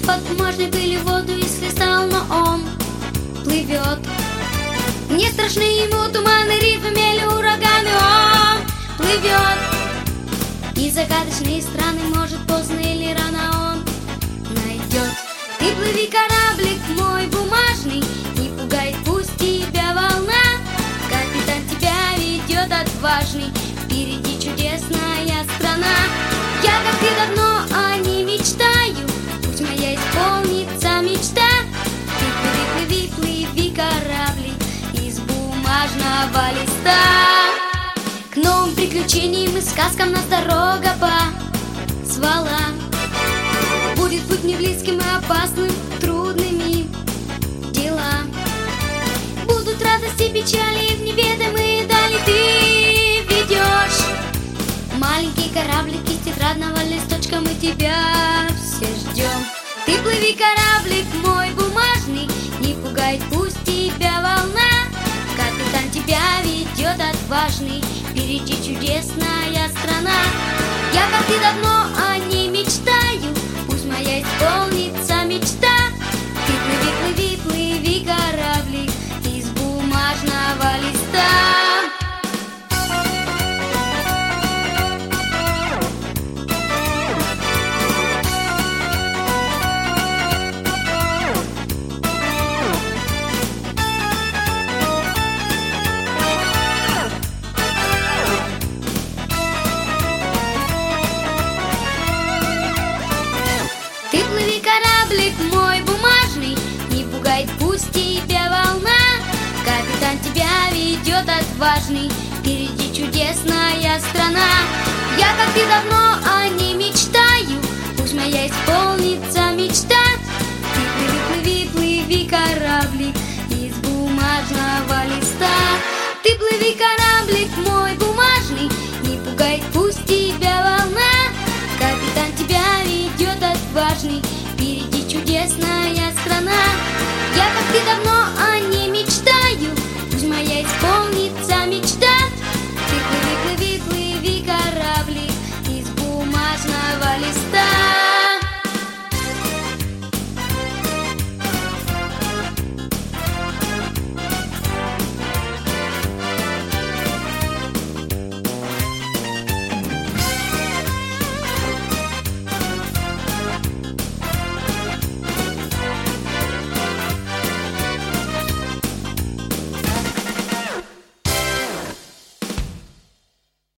под бумажной пылью воду исхлестал, но он плывет. Не страшны ему туманы, рифы, мели, ураганы, он плывет. И загадочные страны, может, поздно или рано он найдет. Ты плыви, кораблик мой бумажный, не пугай, пусть тебя волна. Капитан тебя ведет отважный, впереди чудесная страна. Я, как ты, давно о ней мечтаю, пусть моя исполнится мечта. Ты плыви, плыви, плыви, кораблик из бумажного листа. К новым приключениям и сказкам нас дорога позвала. Будет путь не близким и опасным, трудными дела. Будут радости, печали, в неведомые дали ты ведешь. Маленький кораблик из тетрадного листочка, мы тебя все ждем. Ты плыви, кораблик мой бумажный, не пугай, пусть тебя волна. Капитан тебя ведет отважный, впереди чудесная страна. Я, как ты, давно о ней мечтаю, пусть моя исполнится мечта. Ты плыви, плыви, плыви, кораблик из бумажного листа. Ты плыви, кораблик мой бумажный, не пугай, пусть тебя волна. Капитан тебя ведет отважный, впереди чудесная страна. Я, как ты, давно о ней